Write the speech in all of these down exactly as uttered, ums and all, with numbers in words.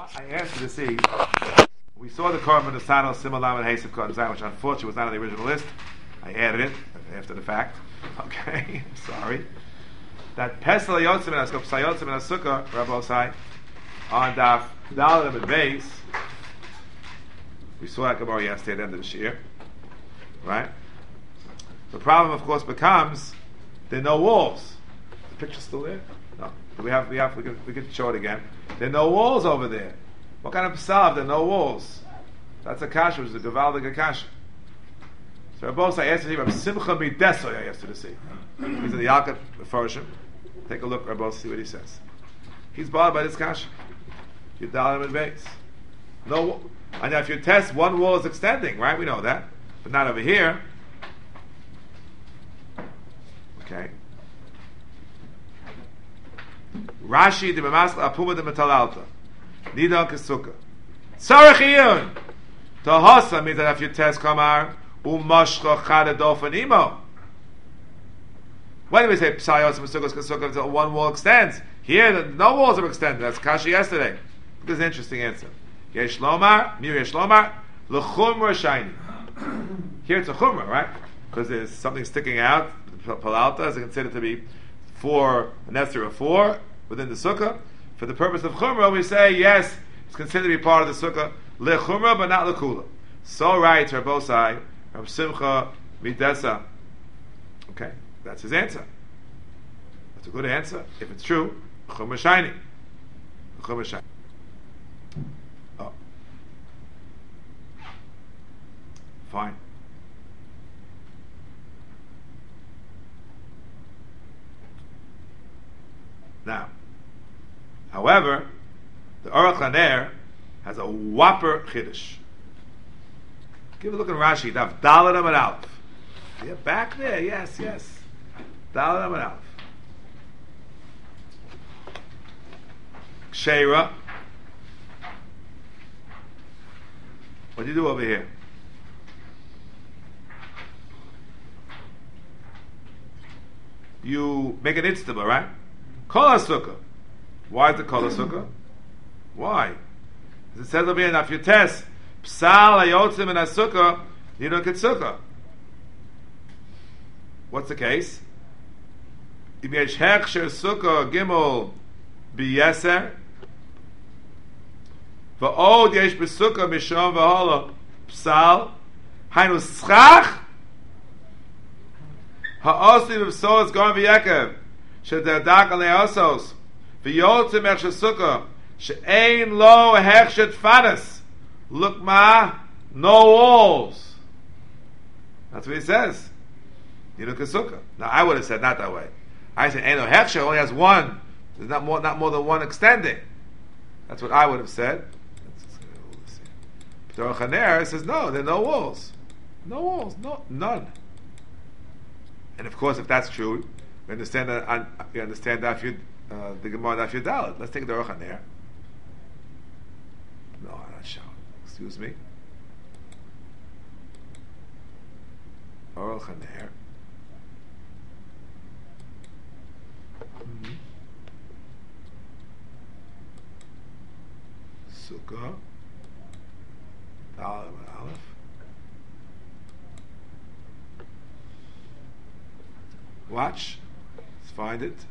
I asked you to see. We saw the Korban Asano Simalam and Hasef Kohen Zayin, which unfortunately was not on the original list. I added it after the fact. Okay, sorry. That Pesel Yotzim and Askop Sayotzim and Asukah, Rabbi Osai, on Daf Dalim and Beis. We saw that Gemara yesterday at the end of the year, right? The problem, of course, becomes there are no walls. The picture's still there? No. We have, we have, we can, we can show it again. There are no walls over there. What kind of psalm? There are no walls. That's a kasha, which is a gavaldig kasha. So Rabbi Osai asked him, Rabbi Simcha Mideso, I asked you to see. He's in the Yalkut Mefarshim. Take a look, Rabbi Osai, see what he says. He's bothered by this kasha. You dial him in base. No, and if you test, one wall is extending, right? We know that, but not over here. Okay. Rashi de Mamasla Apuma de Metalalta. Nidon Kesuka. Sarachiyun. Tahasa means that if you test Kamar, Umashcha Chada Dofanimo. When do we say Psayos Mesukos Kesuka, one wall extends? Here, no walls are extended. That's Kasha yesterday. This is an interesting answer. Yesh Lomar, Mir Yesh Lomar, L'chumra Shiny. Here it's a chumra, right? Because there's something sticking out. Palalta is considered to be four, an Esther of four within the sukkah. For the purpose of chumra, we say yes, it's considered to be part of the sukkah. L'chumra, but not l'kula. So right, Rabbi Osai, Rabbi Simcha Midesa. Okay, that's his answer. That's a good answer. If it's true, chumra shiny. Chumra shiny. Oh. Fine. Now, however, the Aruch LaNer has a whopper chiddush. Give a look at Rashi. Daf Daled Amud Aleph. Yeah, back there. Yes, yes. Daled Amud Aleph. Ksheira. What do you do over here? You make an itztaba, right? Kol HaSukkah. Why is it Kol HaSukkah? Why? As it says over here, now if you test Psal HaYotzim and HaSukkah, you don't get Sukkah. What's the case? If yesh hechsher Sukkah Gimel B'yeser V'od yesh b'Sukkah Mishom V'hola Psal Hainu Schach Ha'osi V'Soz Gon V'Yekev She'derdak Alei Osos V'yotzim Hechsher Sukkah She'ein Lo Hechsher Tfanas Look ma, no walls. That's what he says. You look at sukkah. Now I would have said not that way. I said Eino Hechsher only has one. There's not more, not more than one extending. That's what I would have said. But Aruch LaNer says no, there are no walls, no walls, no none. And of course, if that's true, we understand that. Uh, we understand that you, uh, the Gemara Daf Yud Daled. Let's take the Aruch LaNer. No, I'm not sure. Excuse me. Aruch LaNer. Mm-hmm. Sukkah. Daled Amud Aleph. Watch. Let's find it.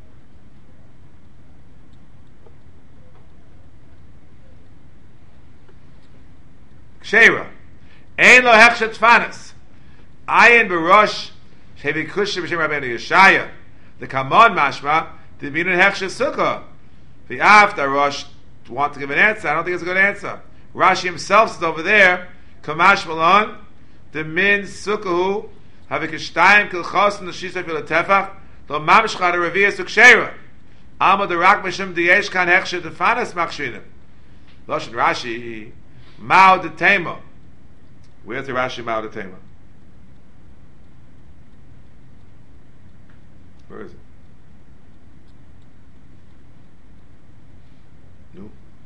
Ksheira. Ein lo hechsher tfanas. Ayin b'rosh shevi kushim b'shem Rabbeinu Yeshaya. The Kamon mashma the binun hechsher sukkah. The after Rosh want to give an answer. I don't think it's a good answer. Rashi himself says over there, Kamash Malon, the min sukkahu have a kishtayim kilchos and the shisa fil tefach lo mamshcha the reviyah suksheira. Alma the rak mishum diyesh kan hechsher tfanas machshinim. Loshen Rashi. Mao de Tema. Where's the Rashi Mao de Tema? Where is it? No.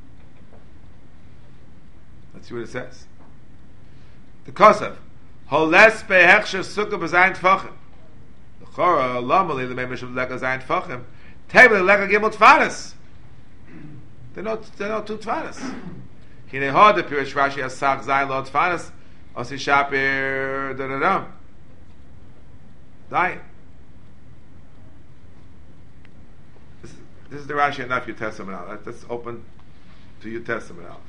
Let's see what it says. The Kosev. Holes behechsher sukkah b'zayin tfachim. The Chora, Lomali, the Memeshim Leka Zayin tfachim. Table Leka Gimel Tfanis. They're not, they're not two tfanas. Hine ha the Pirish Rashi as sag zayin lo tfanas, osi shapir da da da. Dayin. This is, this is the Rashi and not your Testament out. Let's open to your Testament out.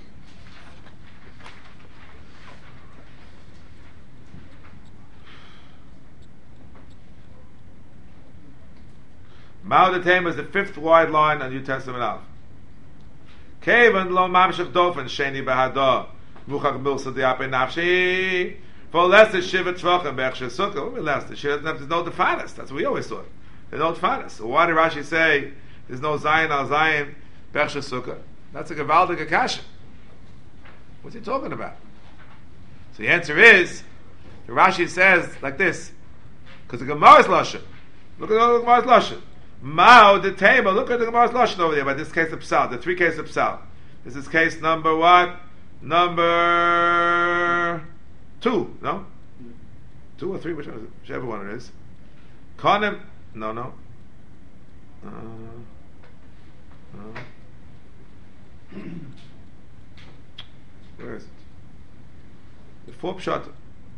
Mao the Tame is the fifth wide line on New Testament Alpha. Kevan lo mamshach dofen sheni behada muchach milsa diape nafshi for less than shiva tvachim bechshe sukkah. What mean less than? She doesn't have to know the fattest. That's what we always thought. They know the fattest. So why did Rashi say there's no Zion al Zion bechshe sukkah? That's a gavaldik akasha. What's he talking about? So the answer is the Rashi says like this because the Gemara is lashon. Look at the Gemara's lashon. Mao the table. Look at the Gemara's lashon over there. By this case of Psal, the three case of Psal. This is case number what? Number two. No, two or three. Which one is it? Whichever one it is. Konim. No, no. Uh, uh. Where is it? The four pshat.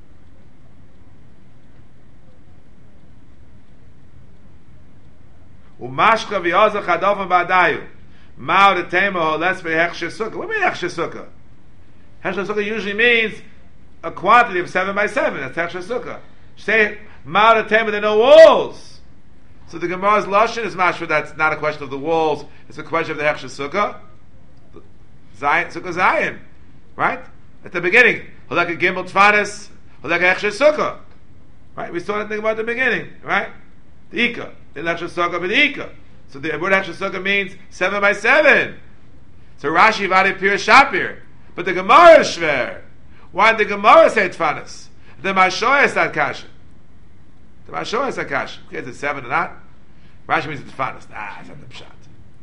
Umashka v'yazah chadofim ba'adayu. Mao the tema ho less v'hechshe sukkah. What do you mean hechshe sukkah? Hechshe sukkah usually means a quantity of seven by seven. That's hechshe sukkah. Say Mao the tema, there are no walls. So the Gemara's lashon is mashma. That's not a question of the walls. It's a question of the hechshe sukkah. Zion, sukkah Zion, right? At the beginning, holek a gimel tfanis, holek a hechshe sukkah, right? We saw that thing about the beginning, right? The Ika. The Hechshe Sukkah but the Ika. So the word Hechshe Sukkah means seven by seven. So Rashi Vadi Pir Shapir. But the Gemara is Shver. Why did the Gemara say Tfanis? The Mashoya is that Kasha. The Mashoya is that Kasha. Okay, is it seven or not? Rashi means it's Tfanis. Nah, it's not the Pshat.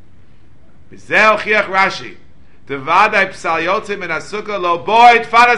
Bizel Chiach Rashi. The Vadai Psal Yotzim in Asukkah Lo Boy Tfanis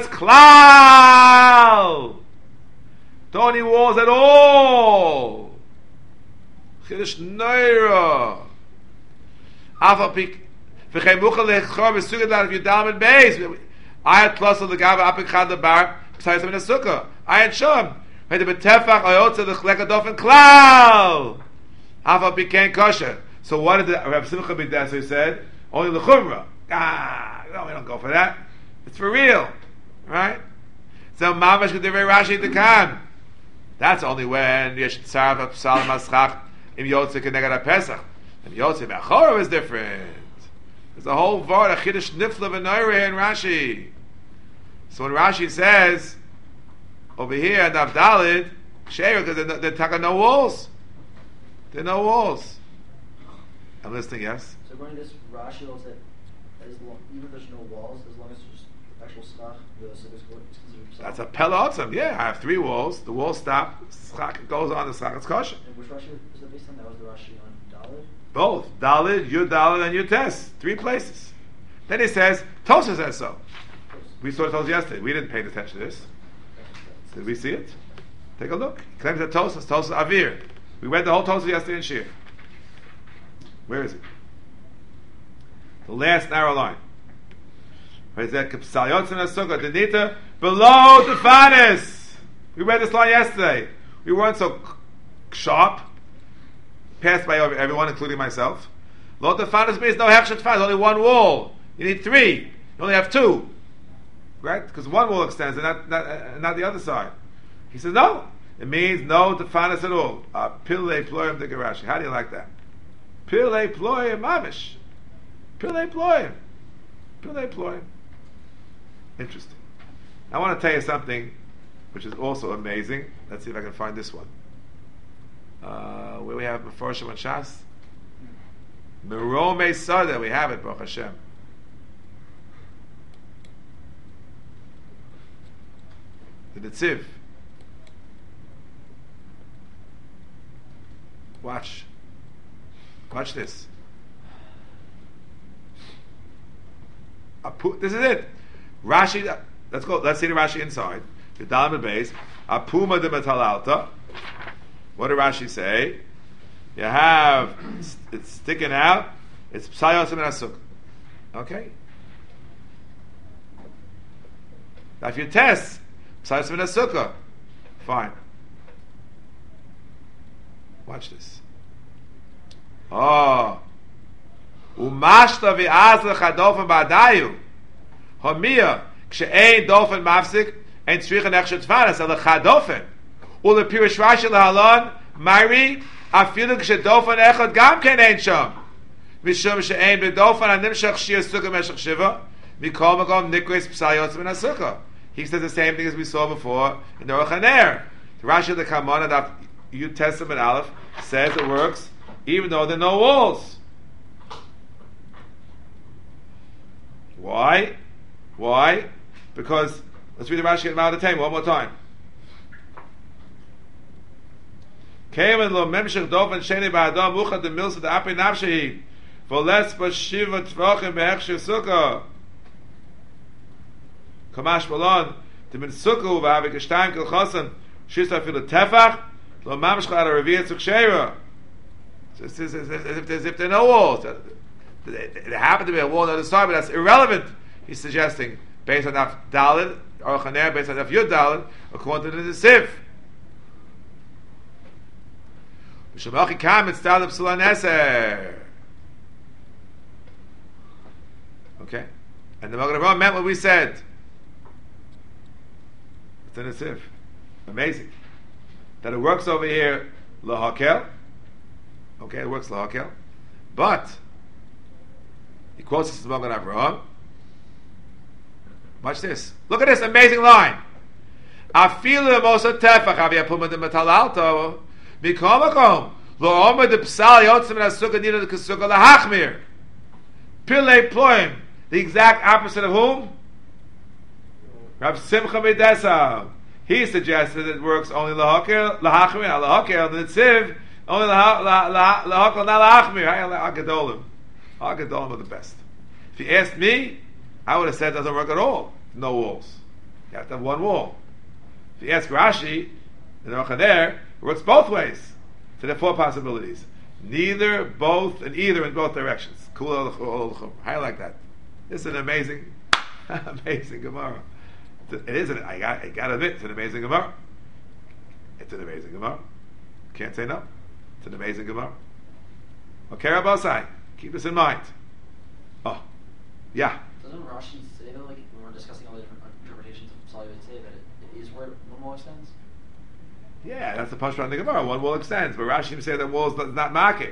Klal. Don't need walls at all. Chiddush Neira. Alpha Pik. V'chem Muchal Lechor V'Sukkah Dar Yudam and Beis. Ayat Plus of the Gava Apik Chad the Bar. Besides him in a Sukkah. Ayat Shom. V'ed B'Tefach Ayotza the Chlekadof and Klal. Alpha Pik Ken Kosher. So what did the Rav Simcha B'Desser said? Only the Chumrah. Ah, no, we don't go for that. It's for real, right? So Mamash K'Divrei Rashi Dekan. That's only when Yesh Tzarav Psal Maschach. Im Yotze Kenegad HaPesach. And Yotze B'Achorah is different. There's a whole vart, a Chiddush Nifla V'Noira here in Rashi. So when Rashi says, over here in Avdalid, Sheir, because they're, they're talking no walls. There are no walls. I'm listening, yes? So according to this, Rashi holds that as long, even if there's no walls, as long as there's just actual schach, the Sukkah is considered Psal. That's a Pella Otzim. Yeah, I have three walls. The walls stop. Schach goes on. The schach is kosher. And which Rashi was that based on? That was the Rashi on Dalid? Both. Dalid, Yud Dalid, and Yud Tes. Three places. Then he says, Tosa says so. We saw it Tosa yesterday. We didn't pay attention to this. Did we see it? Take a look. He claims that Tosa, Tosa Avir. We read the whole Tosa yesterday in Shir. Where is it? The last narrow line. Where is that? The Nita below the Fanis. We read this line yesterday. We weren't so sharp. Passed by everyone, including myself. Lo the Fanis means no Hechshet Fanis. Only one wall. You need three. You only have two. Right? Because one wall extends and not, not, uh, not the other side. He says no. It means no the Fanis at all. Uh, Pile ployim de Garashi. How do you like that? Pile ployim mamish. Pile ployim. Pile ployim. Interesting. I want to tell you something which is also amazing. Let's see if I can find this one. Uh, where we have Meforshim and Shas. Merome Sada, we have it, Baruch Hashem. The Netziv. Watch. Watch this. Apu, this is it. Rashi, let's go, let's see the Rashi inside. The Dalam base. Apuma de Metalalta. What did Rashi say? You have, it's sticking out, it's Psayosim and Asuk. Okay. Now if you test, besides from the sukkah, fine. Watch this. Oh. Umashta vi'az lechadofen ba'adayu. Homia, kshe'ein dofen mafsik, ein tzricha nechshet tfanas, el lechadofen. Ule pirish rashi lehalon, Mari, afilu kshedofen echad gam ken ein sham. Mishum she'ein bedofen animshach shir sukkah meshach shiva, mikol makom nikris psal yotzim in ha-sukkah. He says the same thing as we saw before in the Aruch HaNer. The Rashi of the Kamana, that Yud Testament Aleph, says it works even though there are no walls. Why? Why? Because, let's read the Rashi at Ma'adatayim one more time. Kevin lo memshech dofen sheni ba'adam uchad de milsa de api nafshehi v'les b'shiva tvachim b'hechshir sukkah Kamash Balon, the min sukkah v'avik gestein kil chosan shis afilu tefach lo mamshcha ad a-reviyah tzuk sheira. As if there are no walls. There happened to be a wall on the other side, but that's irrelevant. He's suggesting, based on Daf Daled, Aruch HaNer, based on Daf Yud Daled, according to the Sif. B'shemachi kam mitzvah l'psula neser. Okay, and the Magen Avraham meant what we said. It's in the Sif. Amazing that it works over here lahakel. Okay, it works lahakel, but he quotes this Magen Avraham. Watch this. Look at this amazing line. Afilu mosa tefach avi apuma de metal alto mikomakom lo omer de psal yotzim in ha-sukkah nida de kesukkah lahachmir pilei ploim, the exact opposite of whom? Rav Simcha Midesa. He suggested it works only lahakel lahachmir lahakel the tziv only lahakel not lahachmir. Hagadolim, hagadolim are the best. If you asked me, I would have said it doesn't work at all. No walls. You have to have one wall. If you ask Rashi, in the Aruch HaNer, it works both ways. So there are four possibilities. Neither, both, and either in both directions. Cool. I like that. This is an amazing, amazing Gemara. It is an, I got, I got to admit, it's an amazing Gemara. It's an amazing Gemara. Can't say no. It's an amazing Gemara. Okay, Rabbi Osai, keep this in mind. Oh, yeah. Doesn't Rashi say though, like when we're discussing all the different interpretations of Psal Yud say that it, it is where one wall extends? Yeah, that's the punchline of the Gemara. One wall extends, but Rashi didn't say that wall is not makiv.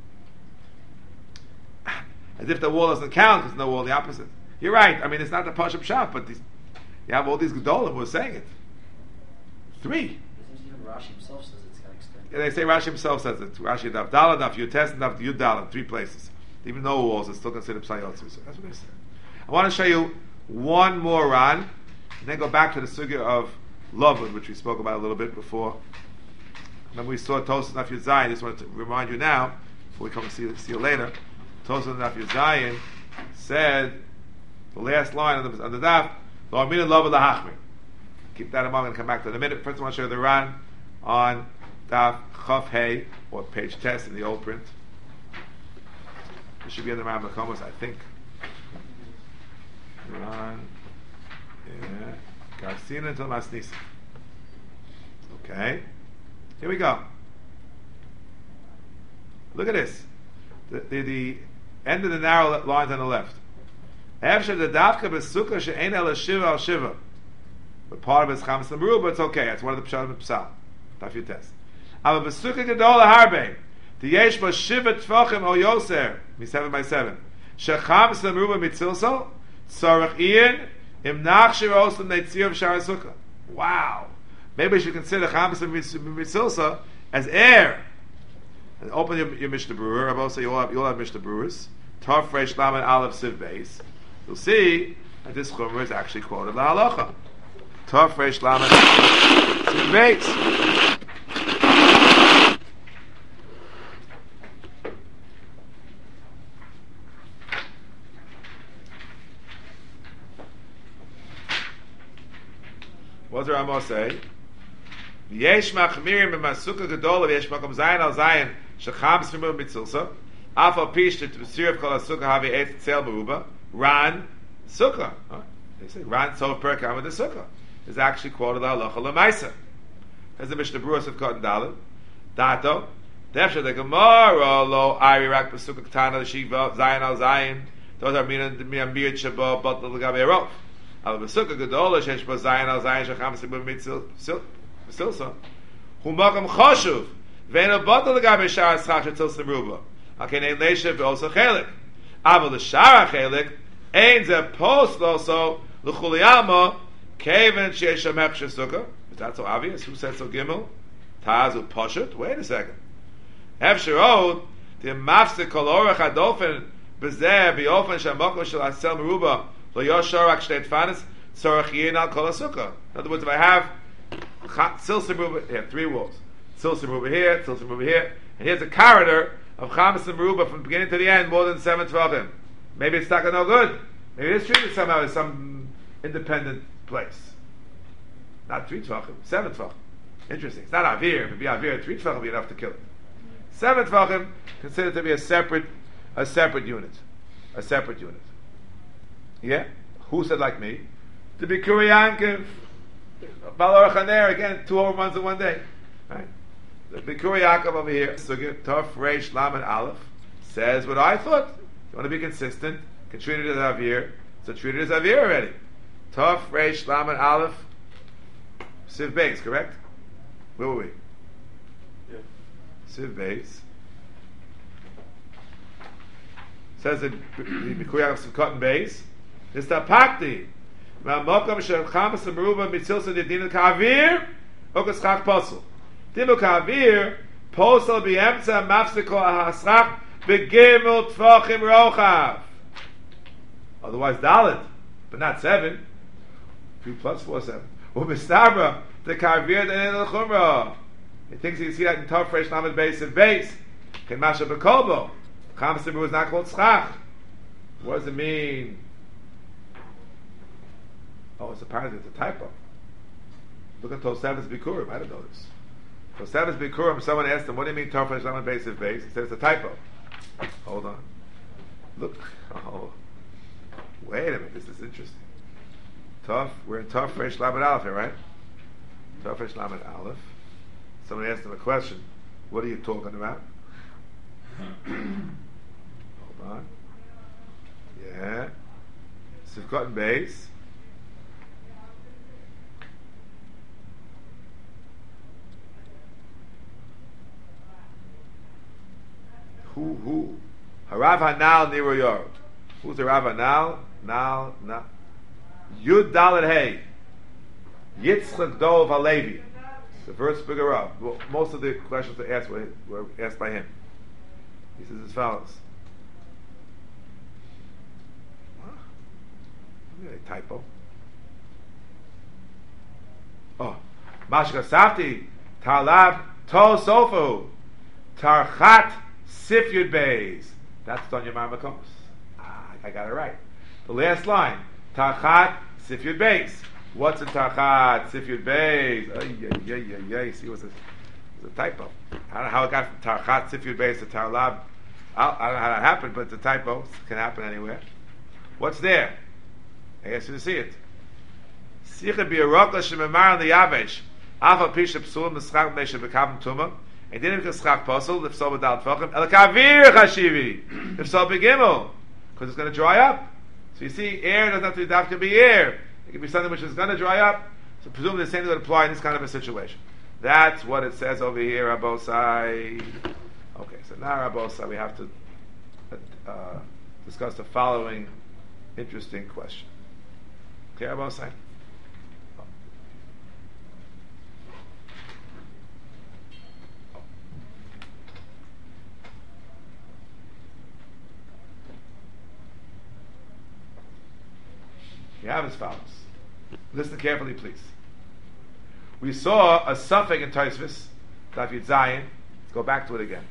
As if the wall doesn't count because no wall the opposite. You're right. I mean, it's not the Pashup Shaf, but these, you have all these Gedolim who are saying it. Three. It seems even Rashi himself says it's got to extend. Yeah, they say Rashi himself says it. Rashi Daf Dalad, Daf Yud Tes, and Daf Yud Dalad, three places. Even no walls, it's still considered Psal Yotzu. So that's what they say. I want to show you one more Ran, and then go back to the sugya of Lovud, which we spoke about a little bit before. Remember we saw Tosas Daf Yud Zayin. I just wanted to remind you now, before we come and see, see you later. Tosas Daf Yud Zayin said, the last line on the, on the Daf, Lo Amina Lovud Lahachmir. Keep that in mind. I'm going to come back to it in a minute. First I want to show you the Ran on Daf Chav Hey, or page test in the old print. It should be in the Ram Makomos, I think. Ran, yeah, Garcina until Masnisa. Okay, here we go. Look at this. The, the, the end of the narrow lines on the left. After the Davka Besukkah she'ein el shiva al shiva, but part of it is Chamas Lamru, but it's okay. It's one of the Pshalim Psal. Daf Yud Tes. Ava Besukkah Gedol Harbe. The yesh ba shiva tfachim o yoser mi seven by seven. Shechamas Lamru mitzilsel. Tzarech Ian im nachshir osam neitzir v'shar sukkah. Wow. Maybe we should consider Chamas mitzilsa as air. And open your, your Mishnah Brewer. I've also you all have you all have Mishnah Brewers. Tov Reish Lamed Aleph Siv Beis. You'll see that this chumrah is actually quoted la halacha. Tov Reish Lamed Siv Beis. What does Rambam say? Yesh machmirim b'masukah gedolah v'yesh makom zayin al zayin shecham s'fimur mitzilsa af al pish to t'b'sir of kol ha-sukkah havi eitz tzel meruba Ran Sukkah. Right? They say Ran Tov Perkam with the Sukkah is actually quoted halacha lemaisa. As the Mishnah Berurah of Cotton Dalit, Dato, Defsha the Gemara lo Ari Rak Besukkah Ketana Shiva Zayin al Zayin. Those are mina miamir shaba but the gaberov. Al Besukkah Gedola shesh ba Zayin al Zayin shacham sibum mitzil silsa. Hu makam chashuv ve'ena but the gaber shar schach shetil simruba. Okay, nein leisha also chelik. Aval the shara chelik ein ze post also l'chuliyama kaven shesh amech shesukah. Is that so obvious? Who said so? Gimel Tazu Poshet. Wait a second. Efsherod the mafsek kol orach hadofen bezeh biofen shamokom shel asel meruba lo yoshar rak shtei tfanis tzorach yin al kol hasukah. In other words, if I have silsa meruba here, three walls, silsa meruba here, silsa meruba here, and here's a corridor of chamas and meruba from beginning to the end, more than seven tvachim. Maybe it's stuck no good. Maybe it's treated somehow as some independent place. Not three tvachim, seven tvachim. Interesting. It's not avir. If it be avir, three tvachim would be enough to kill it. Seven tvachim considered to be a separate, a separate unit, a separate unit. Yeah. Who said like me? The Bikuri Yankiv, Balor Chaner again, two over months in one day. Right. The Bikuri Yaakov over here, Sugit Tov Reish Lam and Aleph says what I thought. You want to be consistent? Can treat it as avir. So treat it as avir already. Tov Reish Lam and Aleph. Siv Beis, correct? Where were we? Yeah. Siv Beis. Says that the Bikuya of Cotton Beis. It's the Pakti. Ma'amokam shel chamas meruba mitzilsa dedina ka'avir okas chak posel. Dinu ka'avir posel b'emtza mafsiko ahasrach begimel tvachim rochav. Otherwise dalet, but not seven. Three plus four, seven. U'mistabra the ka'avir de'en l'chumra. He thinks you can see that in Tov Fresh Lamed Beis and Beis. Ken masha b'kolbo. Chamas meruba is not called schach. What does it mean? Oh, it's apparently it's a typo. Look at Tosefes Bikurim. I didn't know this. Tosefes Bikurim. Someone asked him, "What do you mean Tov Fresh Lamed Beis and Beis?" He said it's a typo. Hold on. Look. Oh, wait a minute. This is interesting. Tov. We're in Tov Fresh Lamed Aleph here, right? Tov Fresh Lamed Aleph. Someone asked him a question. What are you talking about? Hold on. Yeah. Sivkot and Beis. Who, who? Harav Hanal Niro Yor. Who's the Rav Hanal? Nal, Nal. Yud Dalet Hey. Yitzchak Dov Halevi. The first bigger Rav. Well, most of the questions they asked were, were asked by him. He says as follows. Huh? A typo. Oh. Mashka Safti. Talab To Sofu. Tarchat Sif Yud Beis. That's on your Mamakos. Ah, I got it right. The last line. Tachat Sif Yud Beis. What's in Tachat Sif Yud Beis? Ay, ay, ay, ay, ay. See, what's this? It's a typo. I don't know how it got from Tachat Sif Yud Beis to Tarlab. I don't know how that happened, but it's a typo. It can happen anywhere. What's there? I ask you to see it. Sicha Bi'arokah Shememar the Yavesh. Afa Pisha Psulim Mischak Mesha Bekavim Tumah. And didn't get schach posel if so without tvachim el kavir chashivi if so begimel because it's going to dry up. So you see, air doesn't have to have to be air. It can be something which is going to dry up. So presumably the same thing would apply in this kind of a situation. That's what it says over here, Rabosai. Okay, so now Rabosai, we have to uh, discuss the following interesting question. Okay, Rabosai. You have as follows. Listen carefully, please. We saw a suffix in Tosfos, Daf Yud Zayin. Let's go back to it again.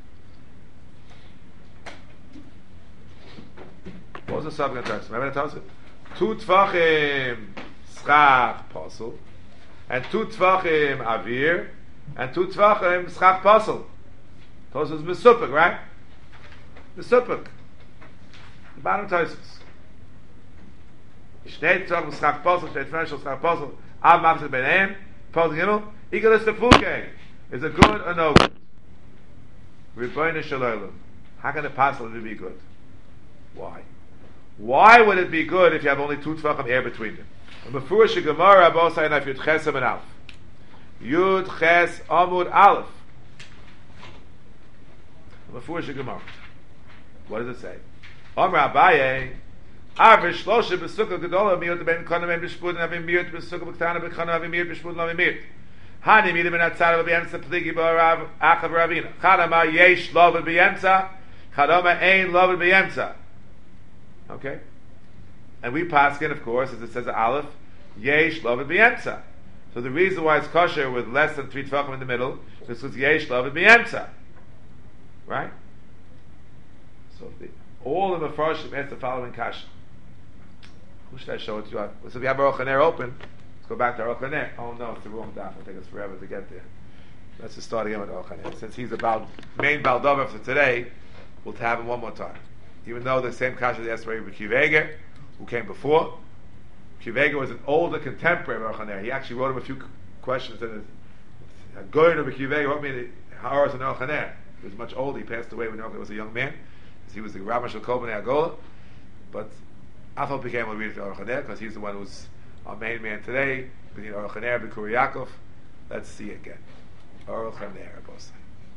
What was the suffix in Tosfos? Remember the Tosfos? Two tfachim schach posel, and two tfachim avir, and two tfachim schach posel. Tosfos is mesupik, right? Mesupik. The bottom Tosfos. Shnei Tzorach B'Schach Posel, Shnei Tfresh B'Schach Posel, Av Mavzit B'Neim, Posel Gimel, Igelis Tefuke. Is it good or no good? Rebbeinu Shalom. How can it possibly be good? Why? Why would it be good if you have only two Tvachim air between them? Mefurish Gemara Bosai Naf Yud Ches Amud Aleph. Yud Ches Amud Aleph. Mefurish Gemara. What does it say? Amar Abaye. Arve Shloshe B'Sukkah Gedolah Miyot Ben Konem B'Shpud Navim Miyot B'Sukkah B'Ktana B'Konem Navim Miyot B'Shpud Navim Miyot. Hani Midim Ben Atzara B'Yemtza Pligi B'Arav Achav Ravina. Chadama Yesh Lovad B'Yemtza. Chadama Ein Lovad B'Yemtza. Okay? And we paskin, of course, as it says Aleph, Yesh Lovad B'Yemtza. So the reason why it's kosher with less than three tefachim in the middle is because Yesh Lovad B'Yemtza. Right? So the, all of the Mepharshim answer the following kasha. Who should I show it to you? So we have Aruch LaNer open. Let's go back to Aruch LaNer. Oh no, it's the wrong daf. It'll take us forever to get there. Let's just start again with Aruch LaNer. Since he's the Bal, main Baldover for today, we'll have him one more time. Even though the same kasha is asked for Kiveger, who came before. Kiveger was an older contemporary of Aruch LaNer. He actually wrote him a few questions. And a Goyen of Kiveger wrote me the Haaros and Aruch LaNer. He was much older. He passed away when Aruch LaNer was a young man. He was the Rabbi Shalom ben Agola. But Afal became a reader to Aruch LaNer because he's the one who's our main man today. Between Aruch LaNer and Bikuri Yaakov. Let's see again. Aruch LaNer, both.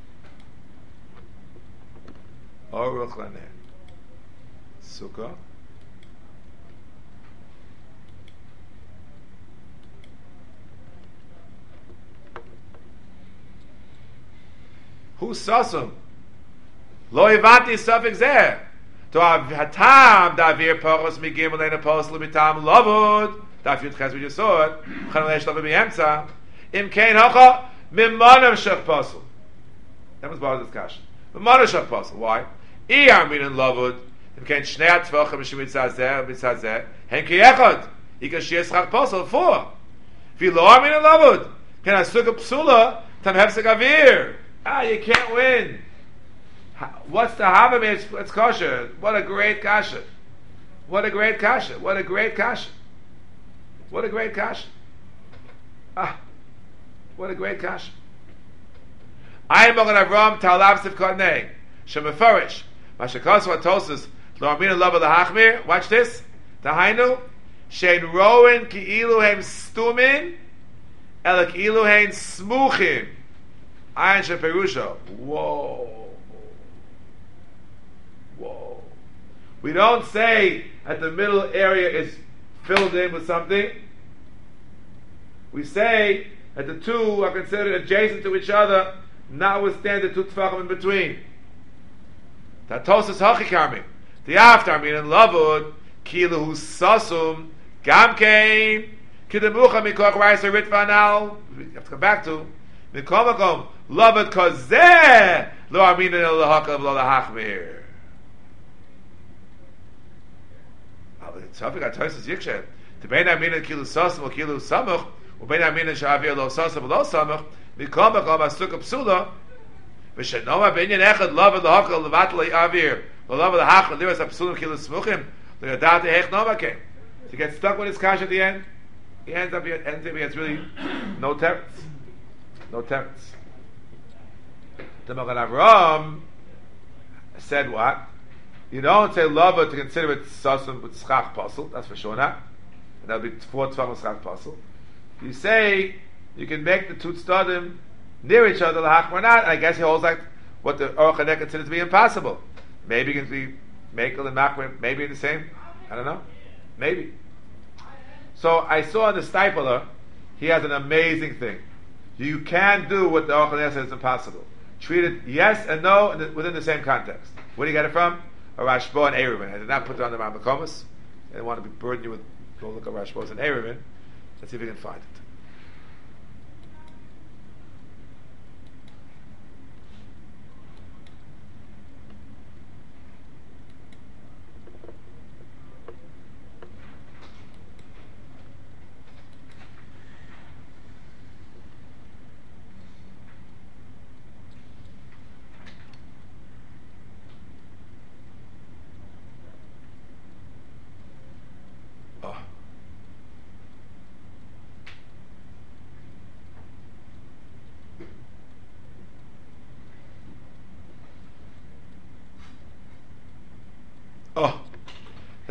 Aruch LaNer. Sukkah. Who sasum? Lo ivanti suffix there. To have hatam davir pachos migim alein apostle mitam lavud. Daf yud ches we just saw it. Chanalesh lavud b'yemtza. Im kein hacha mimanam shach pasel. That was part of the discussion. Mimanam shach pasel. Why? Iyar minan lavud. Im kein shnei atvachim mishim mitzaz zeh mitzaz zeh. Hen ki echad. Ika shies chach pasel. Four. If you lo are minan lavud. Can I suck a psula tam hefsek avir. Ah, you can't win. What's the Havim? It's, it's kosher. What a great kasha. What a great kasha. What a great kasha. What a great kasha. Ah, what a great kasha. I am Mogan Avram Talav Siv Kodnei. Shemefarish. Mashakos Vatosis. Lormina Lava the Hachmir. Watch this. Tahainu. Shein Rowan Ki Iluhem Stumin. Elek Iluhem Smuchim. Ayin Sheperusha. Whoa. Whoa. We don't say that the middle area is filled in with something. We say that the two are considered adjacent to each other, notwithstanding the two tefachim in between. Tatosas hachikarmi. The after mean in lavud kilu sasum gamkein kidemucha mikoch raisa ritvanal. We have to come back to mikomakom lavud kozeh lo armina el lahakav lo lahachmir. Tzafik atosis yikshem. To bein armina kilu sasum or kilu samuch. ובין המינן שהאוויר לא סוסם ולא סמך מכל מקום הסוכה פסולה ושנאמר בעניין אחד לא ולהוקל לבטל האוויר ולא ולהחל לירס הפסולים כאילו סמוכים לדעת איך נאמר כן. To get stuck with his cash at the end, he ends up, ends up, he has really no terrence. No terrence. The Magen Avraham said what? You don't say lava to consider it sosum with schach puzzle, that's for sure not. And that'll be four tzvah schach puzzle. You say you can make the two tzadim near each other, lahach or not. I guess he holds like what the Aruch LaNer considers to be impossible. Maybe it can be Mekel and Machmer, maybe the same. I don't know. Maybe. So I saw in the Stipler, he has an amazing thing. You can do what the Aruch LaNer says is impossible. Treat it yes and no within the same context. Where do you get it from? A Rashba and Eruvin. I did not put it on the Rambam. I didn't want to be burden you with go look at Rashba and Eruvin. Let's see if we can find it.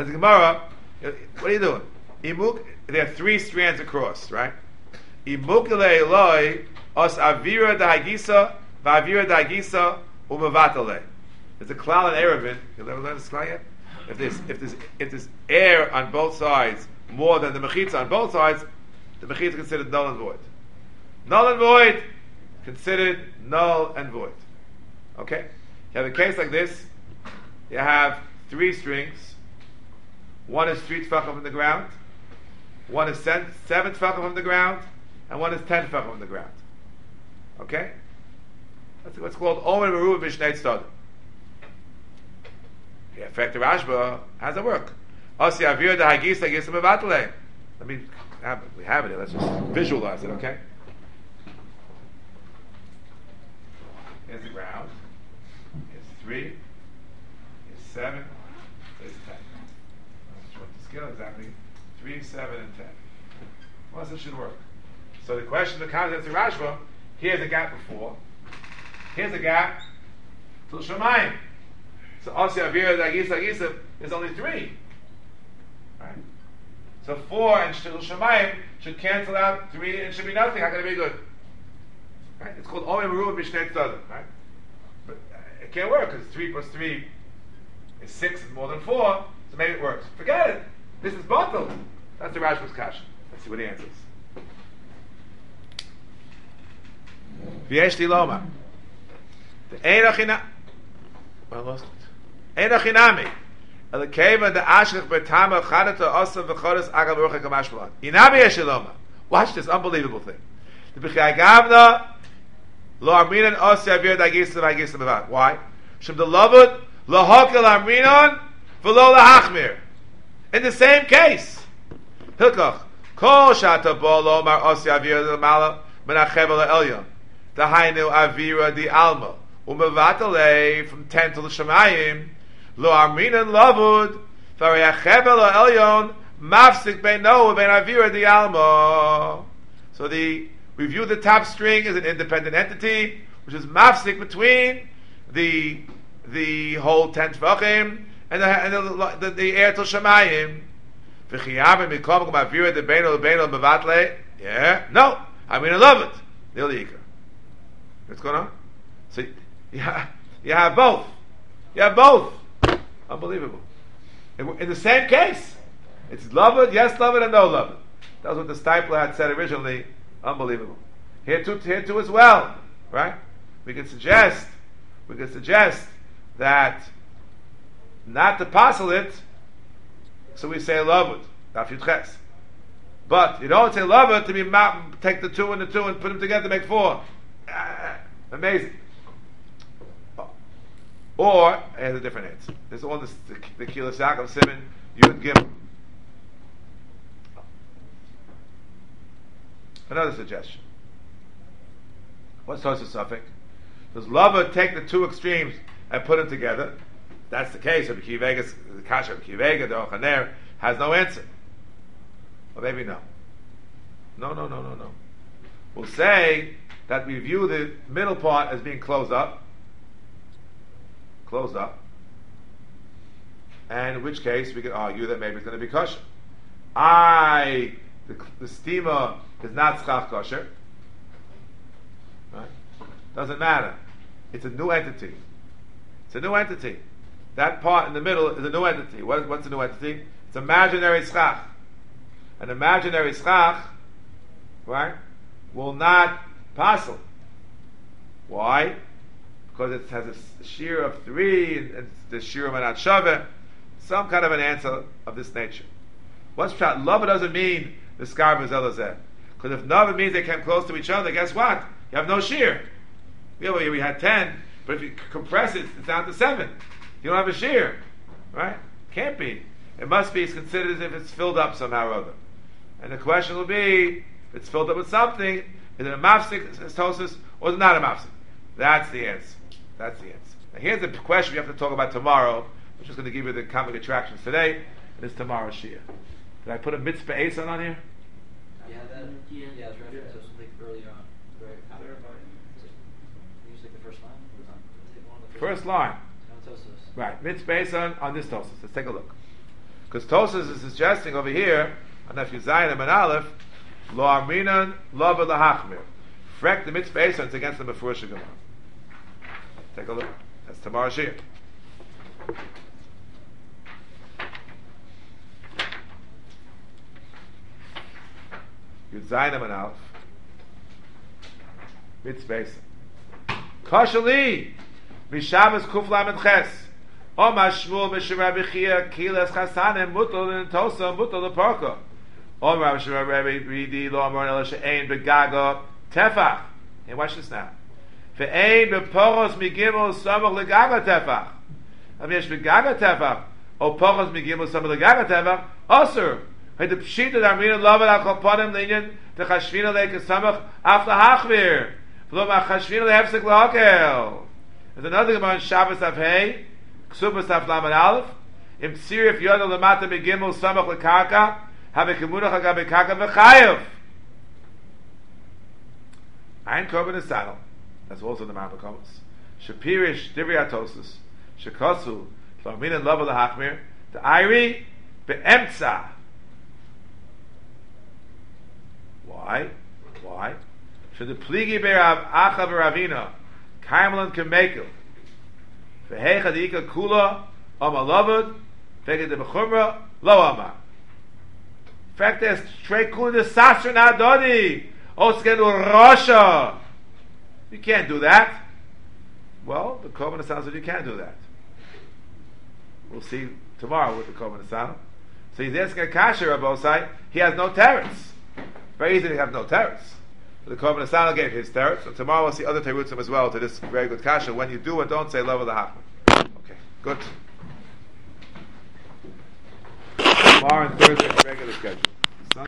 Says the Gemara, what are you doing? Imuk, there are three strands across, right? Imukele Eloi, os avira dahagisa, va'avira dahagisa, umavatale. There's a klal in Erevin. You ever learn this klal yet? If there's if there's if there's air on both sides more than the mechitza on both sides, the mechitza is considered null and void. Null and void considered null and void. Okay? You have a case like this. You have three strings. One is three tefachim from the ground. One is seven tefachim from the ground, and one is ten tefachim from the ground. Okay? That's what's called Omer Meruba Mishnei Tzadim. The effect of Rashba, how does it work? Osi Avir the Hagisa Gisa Mevatale. Let me have it. We have it here. Let's just visualize it, okay? Here's the ground. Here's three. Here's seven. Here's ten. That's what the scale exactly. Three, seven, and ten. Well, this should work. So the question that comes into Rashba, here's a gap before. Here's a gap to Shemayim. So Osi Avira Dagisa Dagisa is only three. Right? So four and Shtil Shemayim should cancel out three and should be nothing. How can it be good? Right? It's called Omer Meruba Mishnei Tzadim. Right? But uh, it can't work because three plus three is six is more than four. So maybe it works. Forget it. This is bottled. That's the Rashba's kasha. Let's see what he answers. V'yesh li loma. The Einachina. Well, I lost it. Einachinami. El keva the ashlich betama chadata osam v'chodes agav rucha kamashmalan. Inami yesh li loma. Watch this unbelievable thing. The b'chai gavna lo arminan osya avir dagisa v'agisa b'vad. Why? Shem the lavud lo hokel arminan v'lo lahachmir. In the same case, Hilkoch, Kol Shata Bolo Mar Osya Avira the Mala Menachevel Elyon, the Hainu Avira the Alma, Umavatale from ten to the Shemayim, Lo Arminan Lavud, Variachevel Elyon, Mafsik Ben Noah Ben Avira the Alma. So the review the top string is an independent entity, which is Mafsik between the the whole ten Tvachim. And the and the, the, the air till Shemayim. V'chiyavim mikom ma'avira the beino beino mevatle. Yeah, no, I mean I love it. Nil yikra. What's going on? So you have, you have both. You have both. Unbelievable. In, in the same case, it's love it, yes, love it, and no love it. That's what the Stipler had said originally. Unbelievable. Here too, here too as well, right? We can suggest, we can suggest that. Not to passel it, so we say love it. Daf Yud Ches. But you don't say love it to be ma- take the two and the two and put them together to make four. Ah, amazing. Or it has a different answer. There's all this the, the Kila Sakam Simon Yud Gimel. Another suggestion. What's the suffix? Does lover take the two extremes and put them together? That's the case. Rabbi Akiva Eiger, the kasha of Rabbi Akiva Eiger, the Ochaner, has no answer. Or maybe no. No, no, no, no, no. We'll say that we view the middle part as being closed up. Closed up. And in which case we can argue that maybe it's going to be kosher. I, the, the steamer is not schach kosher. Right? Doesn't matter. It's a new entity. It's a new entity. That part in the middle is a new entity. What, what's a new entity? It's imaginary schach. An imaginary schach, right, will not passel. Why? Because it has a shear of three, and, and the shear of manat shaveh, some kind of an answer of this nature. What's pshat? Love doesn't mean the skar b'zelazeh. Because if nava means they came close to each other, guess what? You have no shear. We, we had ten, but if you compress it, it's down to seven. You don't have a shear, right? Can't be. It must be. It's considered as if it's filled up somehow or other. And the question will be, if it's filled up with something, is it a mafsik tosis or is it not a mafsik? That's the answer. That's the answer. Now here's the question we have to talk about tomorrow. I'm just going to give you the comic attractions today, and it's tomorrow's shia. Did I put a mitzvah ason on here? Yeah, that, yeah, yeah, it's right. So something earlier on. Right. Usually the first line. First line. Right, mitzvah on on this tosis. Let's take a look. Because Tosas is suggesting over here, and if you Zayin and Aleph, Lo Arminan, Lo V'Lahachmir. Frek the mitzvah Eson against the Mefurish Gemara. Take a look. That's tomorrow's Shir. Yud Zayin and Aleph. Mitzvah Eson. Kashali, Mishabas Kuflam and Ches. O Mashmul Mishra Rabbi Chia Kilas Chasanim Mutal and Tosa Mutal the Parka. O Rabbi Shema Rabbi Ridi Lo Amar Elisha Ein Begaga Tefach. And watch this now. For Ein Beporos Migimel Samach Legaga Tefach. I mean, Begaga Tefach. O Poros Migimel Samach Legaga Tefach. Osir. Hey, the Pshita Darmina Lava Al Kolponim Linyan the Chashvina Leke Samach After Hachvir. V'lo Ma Chashvina Lehefsek Lakel. There's another Gemara in Shabbos Avhei. Ksubas Taf Lamed Aleph, Im Tzirif Yoda Lamata Megimel Samach Lekarka, Have Kemunach Agabe Karka V'Chayev. Ein Korban Esanel. That's also the Mount of Comments. Shapirish Divriyatosis, Shekosu, Tlamin and Love of the Hachmir, the Iri Be'emtza. Why? Why? Should the Pligi Be'Rav Acha V'Ravina, Kaimelan Kemekel, V'hecha Dika Kula, Amalavud, V'hecha De Bechumra, Lo Amar. In fact, there's straight Kula De Sasra Nadodi, Oskenu Rasha. You can't do that. Well, the Korban Asana said you can't do that. We'll see tomorrow with the Korban Asana. So he's asking a kasha Rabbosai, he has no terrors. Very easy to have no terrors. The Korban Asana gave his teretz, so tomorrow we'll see other terutzim as well to this very good kasha. When you do and don't say love of the hachman. Okay, good. Tomorrow and Thursday, regular schedule.